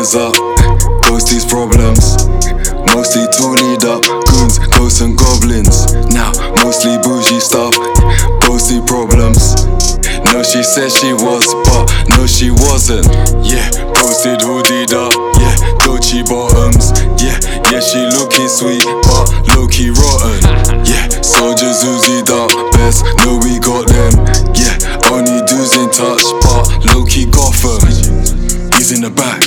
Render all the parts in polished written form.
What's up? Ghosties problems. Mostly toolied up goons, ghosts and goblins. Now mostly bougie stuff, mostly problems. No, she said she was, but no, she wasn't. Yeah, posted hoodied up. Yeah, Dolce bottoms. Yeah, she looking sweet, but low-key rotten. Yeah, soldiers Uzi'd up. Best know we got them. Yeah, only dudes in touch, but low-key Gotham. He's in the back.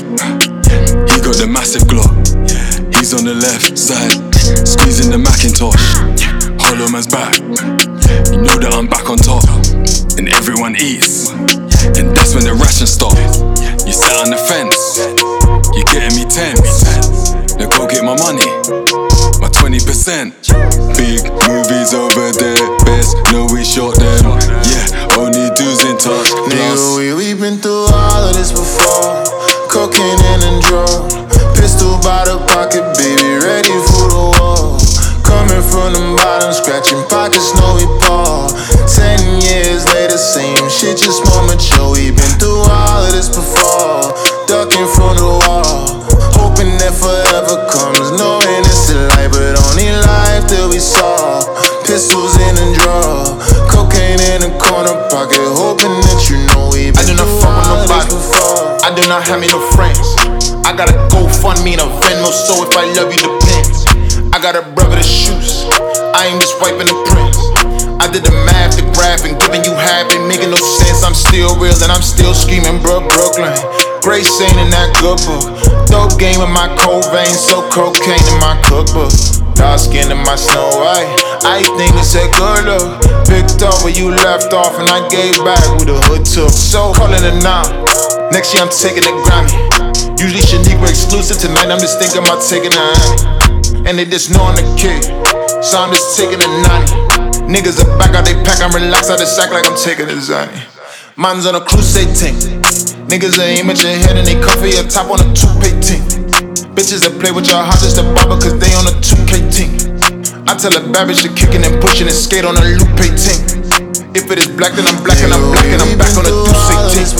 He got the massive Glock. He's on the left side, squeezing the Macintosh. Hollow man's back. You know that I'm back on top, and everyone eats, and that's when the rations stop. You sat on the fence, you're getting me tense. Now go get my money, my 20%. Big movies over there, best know we shot them. Yeah, only dudes in touch. Nigga, we been through all of this before. Cocaine and drugs, pistol by the pocket, baby, ready for the war. Coming from the bottom, scratching pockets, know we ball. 10 years later, same shit, just more mature. We been through all of this before, ducking from the wall, hoping that forever comes, knowing it's a lie, but only life till we saw. Pistols in the drawer, cocaine in the corner pocket, hoping that you know we been through all of this before. I do not have me no friends. I got a GoFundMe and a Venmo, so if I love you depends. I got a brother that shoots, I ain't just wiping the prints. I did the math, the graph, and giving you half ain't making no sense. I'm still real and I'm still screaming, bro, Brooklyn. Grace ain't in that good book. Dope game in my cold veins, so cocaine in my cookbook. Dark skin in my Snow White, I think it's a good look. Picked up where you left off and I gave back with the hood took. So calling it now, next year I'm taking a Grammy. Usually Shaniqua exclusive, tonight I'm just thinking about taking a Annie. And they just know I'm the kid, so I'm just taking a 90. Niggas are back out they pack, I'm relaxed out the sack like I'm taking a Zanny. Man's on a crusade team. Niggas that aim at your head and they cover your top on a 2K team. Bitches that play with your heart just a bobber cause they on a 2K team. I tell a bad bitch to kickin' and pushin' and skate on a Lupe team. If it is black then I'm black and I'm black and I'm back on a Duce team.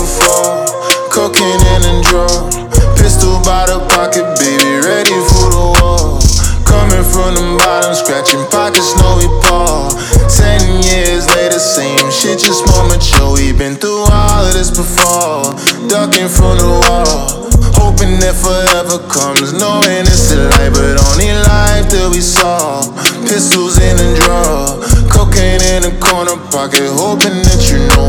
Cocaine and drugs, pistol by the pocket, baby, ready for the war. Coming from the bottom, scratching pockets, know we ball. 10 years later, same shit, just more mature. We been through all of this before, ducking from the wall, hoping that forever comes, knowing it's a lie, but only life till we saw. Pistols in the drawer, cocaine in the corner pocket, hoping that you know